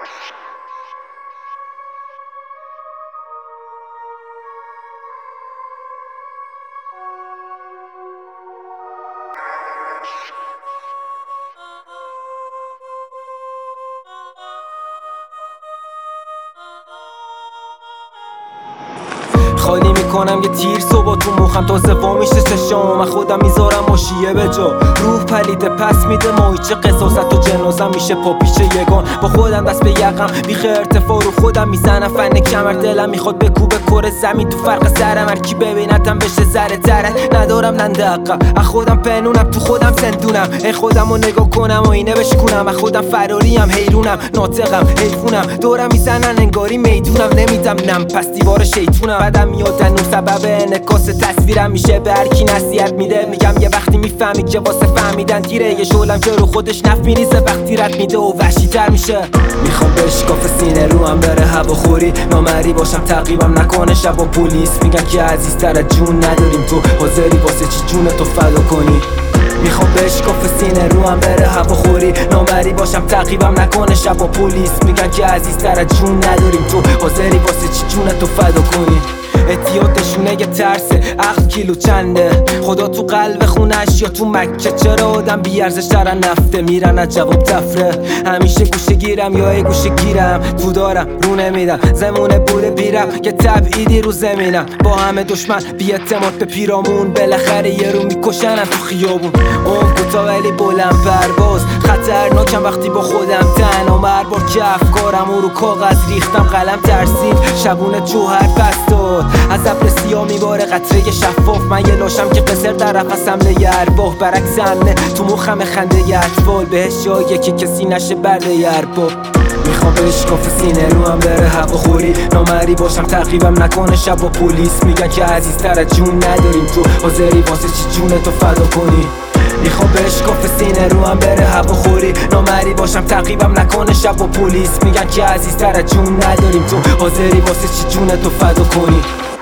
خالی میکنم یه تیر صبح تو مخم تازه وا میشه چشام. من خودم میذارم ماشیه به جا، روح پلیده پس میده ماهیچه قصاصت و جنازم میشه پا پیش یگان. با خودم دست به یقم بیخ ارتفاع رو خودم میزنم فن کمر. دلم میخواد بکوبه کره زمین تو فرق سرم، هر کی ببینتم بشه ذره ترک. ندارم ننده عقب از خودم پنونم، تو خودم زندونم. ای خودمو نگاه کنم و اینه بشکونم. از خودم فراریم حیرونم، ناطقم حیفونم. دورم میزنن انگاری میدونم، نمیدم نم پس دیوار شیطونم. بعدم میادن اون سبب انعکاس تصویرم میشه به هر کی نصیحت میده. میگم یه وقتی میفهمی که واسه فهمیدن تیره. یه شعلم که رو خودش نف میریزه وقتی رد میده و وحشی تر میشه. میخوام بشکاف سینه رو هم بره هواخوری، نامری باشم تعقیبم نکنه شب و پلیس. میگن که عزیزتر از جون نداریم، تو حاضری واسه چی جون تو فدا کنی؟ میخوام بشکاف سینه رو هم بره هواخوری، نامری باشم تعقیبم نکنه شب و پلیس. میگن که عزیزتر از جون نداریم، تو حاضری واسه چی جون تو فدا کنی؟ اعتیادشونه یه ترسه، عقل کیلو چنده؟ خدا تو قلب خونش یا تو مکه؟ چرا آدم بیارزش ترن نفته میرن از جواب تفره؟ همیشه گوشه گیرم یا ای گوشه گیرم تو دارم رو نمیدم. زمونه بوده بیرم که تبعیدی رو زمینم. با همه دشمن بی اعتماد به پیرامون، بالاخره یه رو میکشنم تو خیابون. اون کوتا ولی بلند پرواز، خطرناکم وقتی با خودم تنها. هر بار که افکارم رو کاغذ ریختم قلم ترسید، شبونه جوهر پس داد. از ابر سیاه میباره قطره شفاف، من یه لاشم که قصر در قفس حمله ارواح. برعکس همه تو مخم خنده ی اطفال، بهش جاییه که کسی نشه برده ی ارباب. میخوام بشکاف سینه رو هم بره هواخوری، نامری باشم تعقیبم نکنه شب و پلیس. میگن که عزیزتر از جون نداریم، تو حاضری واسه چی جون تو فدا کنی؟ میخوام بشکاف سینه رو هم بره هواخوری، نامری باشم تعقیبم نکنه شب و پلیس. میگن که عزیزتر از جون نداریم، تو حاضری واسه چی جون تو فدا کنی؟